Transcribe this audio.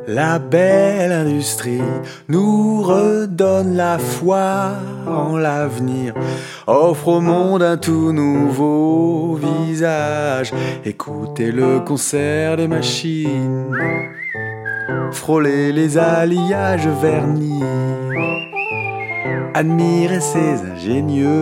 La belle industrie nous redonne la foi en l'avenir, offre au monde un tout nouveau visage. Écoutez le concert des machines, frôlez les alliages vernis, admirez ces ingénieux